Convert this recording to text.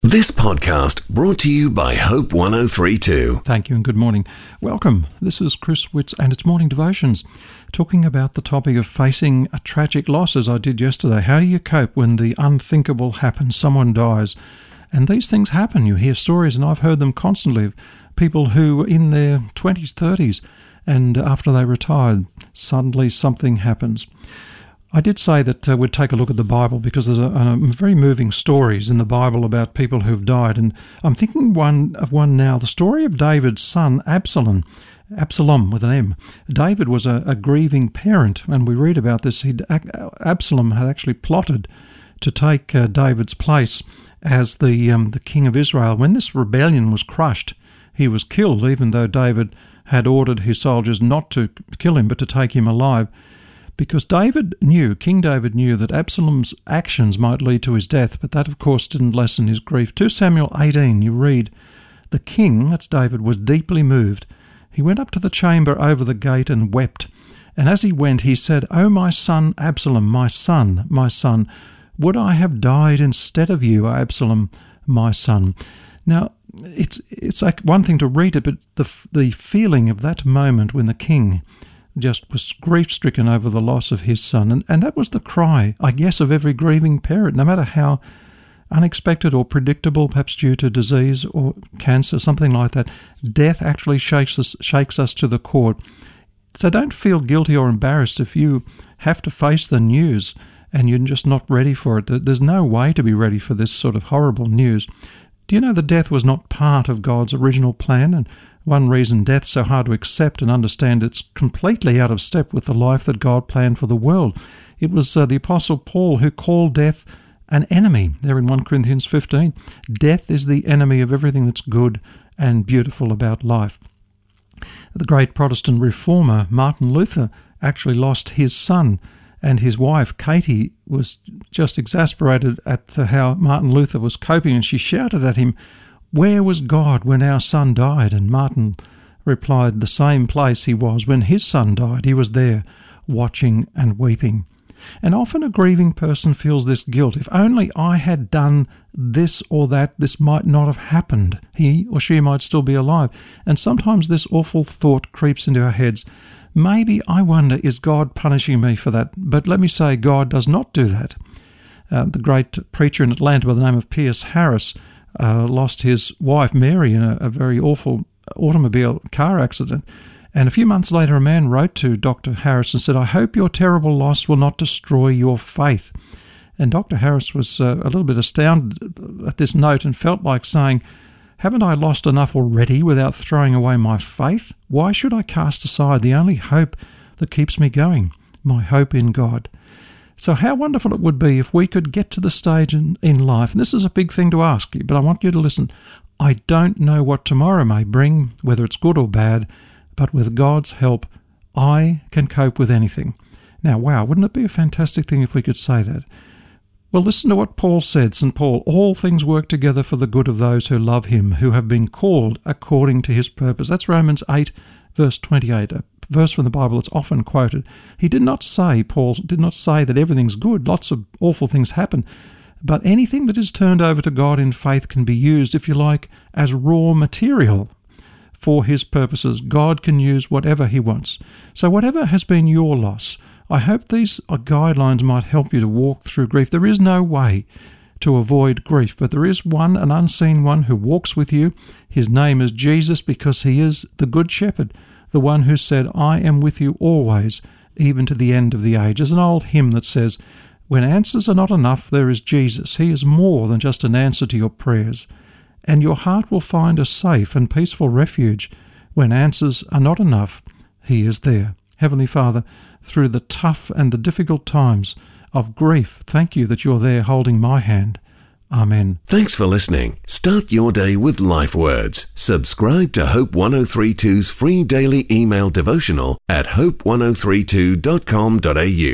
This podcast brought to you by Hope 1032. Thank you and good morning. Welcome. This is Chris Witts and it's Morning Devotions, talking about the topic of facing a tragic loss as I did yesterday. How do you cope when the unthinkable happens? Someone dies. And these things happen. You hear stories, and I've heard them constantly, of people who were in their 20s, 30s, and after they retired, suddenly something happens. I did say that we'd take a look at the Bible because there's a very moving stories in the Bible about people who've died. And I'm thinking of one now, the story of David's son, Absalom with an M. David was a grieving parent, and we read about this. Absalom had actually plotted to take David's place as the king of Israel. When this rebellion was crushed, he was killed, even though David had ordered his soldiers not to kill him, but to take him alive. Because King David knew that Absalom's actions might lead to his death, but that, of course, didn't lessen his grief. 2 Samuel 18, you read, "The king," that's David, "was deeply moved. He went up to the chamber over the gate and wept. And as he went, he said, 'O my son Absalom, my son, would I have died instead of you, Absalom, my son.'" Now, it's like one thing to read it, but the feeling of that moment when the king just was grief-stricken over the loss of his son. And that was the cry, I guess, of every grieving parent, no matter how unexpected or predictable, perhaps due to disease or cancer, something like that. Death actually shakes us to the core. So don't feel guilty or embarrassed if you have to face the news and you're just not ready for it. There's no way to be ready for this sort of horrible news. Do you know that death was not part of God's original plan? And one reason death's so hard to accept and understand, it's completely out of step with the life that God planned for the world. It was the Apostle Paul who called death an enemy, there in 1 Corinthians 15. Death is the enemy of everything that's good and beautiful about life. The great Protestant reformer Martin Luther actually lost his son, and his wife Katie was just exasperated at how Martin Luther was coping, and she shouted at him, "Where was God when our son died?" And Martin replied, "The same place he was when his son died. He was there, watching and weeping." And often a grieving person feels this guilt. If only I had done this or that, this might not have happened. He or she might still be alive. And sometimes this awful thought creeps into our heads. Maybe, I wonder, is God punishing me for that? But let me say, God does not do that. The great preacher in Atlanta by the name of Pierce Harris lost his wife Mary in a very awful automobile car accident. And a few months later, a man wrote to Dr. Harris and said, "I hope your terrible loss will not destroy your faith." And Dr. Harris was a little bit astounded at this note and felt like saying, "Haven't I lost enough already without throwing away my faith? Why should I cast aside the only hope that keeps me going, my hope in God?" So how wonderful it would be if we could get to the stage in life, and this is a big thing to ask you, but I want you to listen. I don't know what tomorrow may bring, whether it's good or bad, but with God's help, I can cope with anything. Now, wow, wouldn't it be a fantastic thing if we could say that? Well, listen to what Paul said, St. Paul, "All things work together for the good of those who love him, who have been called according to his purpose." That's Romans 8, verse 28, a verse from the Bible that's often quoted. Paul did not say that everything's good. Lots of awful things happen. But anything that is turned over to God in faith can be used, if you like, as raw material for his purposes. God can use whatever he wants. So whatever has been your loss, I hope these guidelines might help you to walk through grief. There is no way to avoid grief, but there is one, an unseen one, who walks with you. His name is Jesus, because he is the Good Shepherd, the one who said, "I am with you always, even to the end of the age." There's an old hymn that says, "When answers are not enough, there is Jesus. He is more than just an answer to your prayers. And your heart will find a safe and peaceful refuge. When answers are not enough, he is there." Heavenly Father, through the tough and the difficult times of grief, thank you that you're there holding my hand. Amen. Thanks for listening. Start your day with Life Words. Subscribe to Hope 1032's free daily email devotional at hope1032.com.au.